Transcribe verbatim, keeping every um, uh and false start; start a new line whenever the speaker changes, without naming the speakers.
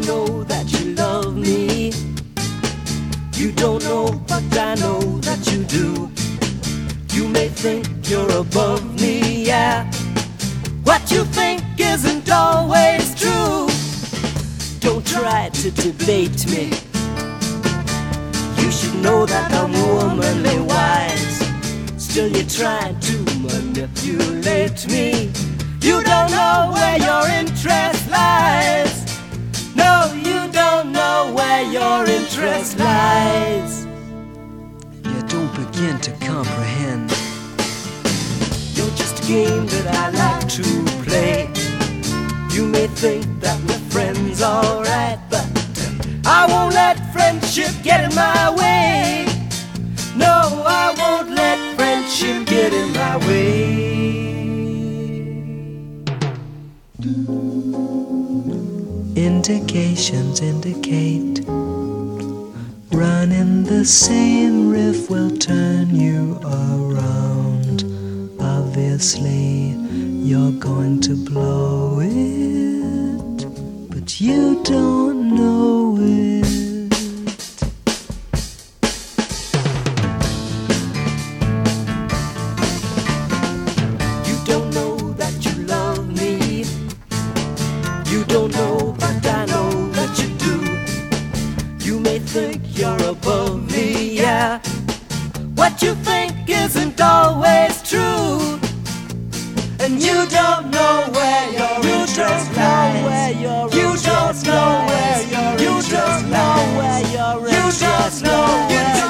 know that you love me. You don't know, but I know that you do. You may think you're above me, yeah. What you think isn't always true. Don't try to debate me. You should know that I'm womanly wise. Still you try to manipulate me. You don't know where your interest lies. No, you don't know where your interest lies.
You don't begin to comprehend.
You're just a game that I like to play. You may think that we're friends, alright, but I won't let friendship get in my way. No, I won't let friendship get in my way.
Indications indicate running the same riff will turn you around. Obviously, you're going to blow it, but you don't know it.
You don't know that you love me. You don't know, but I know that you do. You may think you're above me, yeah. What you think isn't always true. And you don't know where your interest lies. You don't know where your interest lies. You don't know where